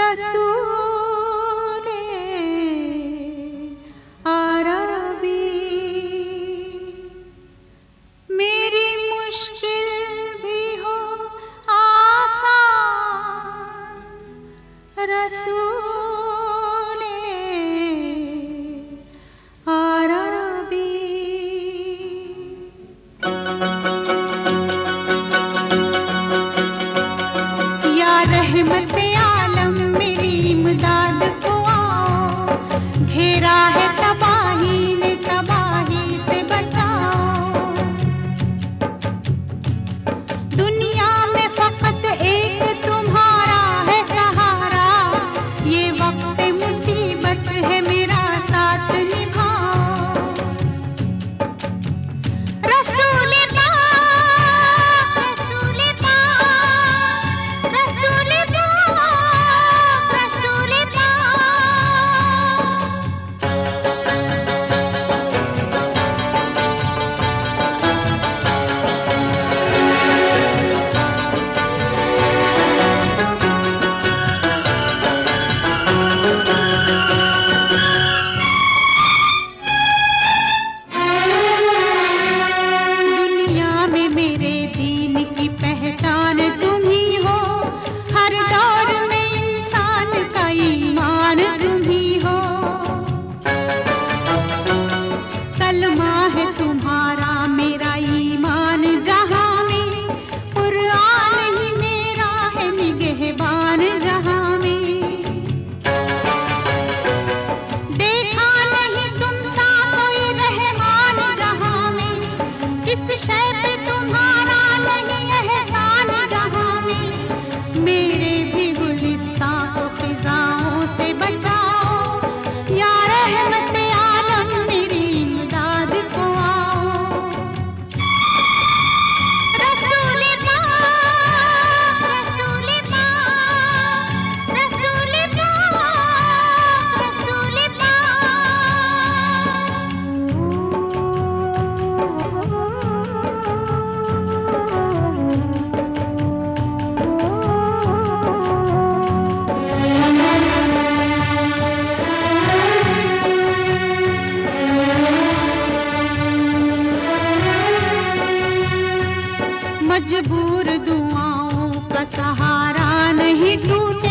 रसूले अरबी। मेरी मुश्किल भी हो आसान, रसूले अरबी। या रहमत आलम मेरी इमदाद को आओ, घेरा है तबाही ने तबाही से बचाओ। दुनिया में फकत एक तुम्हारा है सहारा, ये वक्त मुसीबत है मेरा साथ निभाओ। रसूल पाक, रसूल पाक, रसूल पाक, रसूल पाक। दुनिया में मेरे दीन की पहचान तुम ही हो, हर दौर में इंसान का ईमान तुम ही हो। कलमा है तुम्हारा मेरा ईमान जहां में, कुरान ही मेरा है निगहबान जहां में। देखा नहीं तुम सा कोई रहमान जहां में, किस शय पे तुम्हारा नहीं एहसान जहां में। मेरे भी गुलिस्तां को खिजाओं से बचाओ, या रहमत आलम मेरी इमदाद को आओ। रसूल पाक, रसूल पाक, रसूल पाक, रसूल मजबूर दुआओं का सहारा नहीं टूटे।